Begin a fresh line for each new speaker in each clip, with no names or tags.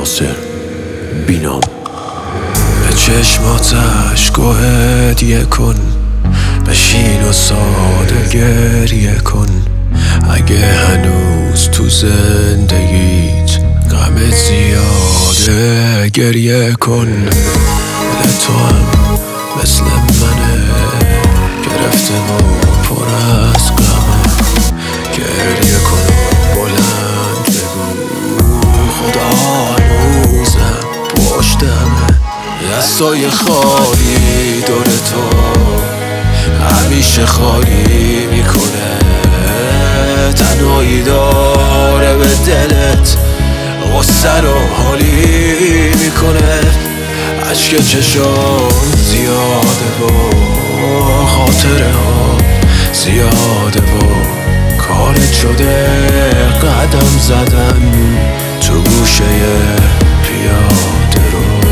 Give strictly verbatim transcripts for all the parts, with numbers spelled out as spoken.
ناصر بینام. به چشماتش هدیه کن، بشین و ساده گریه کن. اگه هنوز تو زندگیت غمت زیاده گریه کن. دل تو هم مثل منه، گرفته و پر از غمه. گریه کن بلند بگو خدا هنوزم پشتمه. دستای خالی دور تو همیشه خالی میکنه. تنهایی داره به دلت غصه رو حالی میکنه. عشق چشام زیاده و خاطره ها زیاده و کارت شده قدم زدن تو گوشه پیاده رو.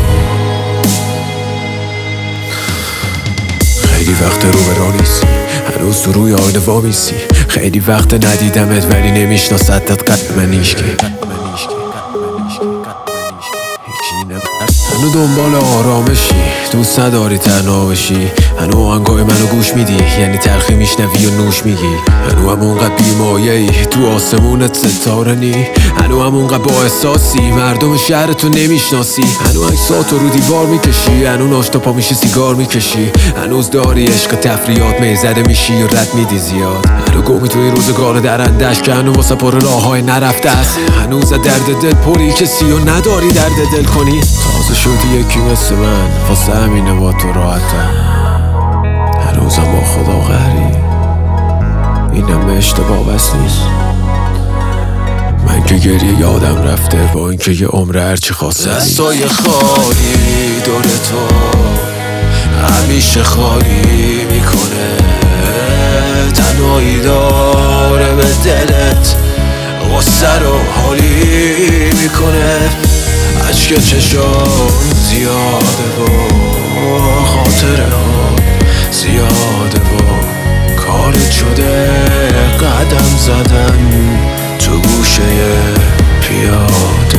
خیلی وقت رو به راه نیستی، هنوز تو روی آینه وامیسی. خیلی وقت ندیدمت ولی نمیشناستت قد من هیچکی. هنو دنبال آرامشی، دوست نداری تنها بشی. هنو آهنگای منو گوش میدی، یعنی تلخی میشنوی و نوش میگی. هنو همونقدر بیمایه‌ای تو آسمونت ستاره نی. هنو همونقدر با احساسی مردم شهرتو نمیشناسی. هنو عکساتو رو دیوار میکشی، هنو ناشتا پا میشی سیگار میکشی. هنوز داری عشق تفریات میزده میشی و رد میدی زیاد. هنو گمی توی روزگار درندش که هنو واسه پر راههای نرفته است. هنوز درد دل پری کسی و نداری درد دل کنی. تازه شدی یکی مثل من، واسه همینه با تو راحتم. هنوزم با خدا غری، اینم اشتباه بس نیست. من که گریه یادم رفته با اینکه یه عمر هرچی خواسته. دستای خالی دور تو همیشه خالی میکنه. تنهایی داره به دلت غصه رو حالی میکنه. عشق چشام زیاده و خاطره ها زیاده و کارت شده قدم زدن تو گوشه پیاده.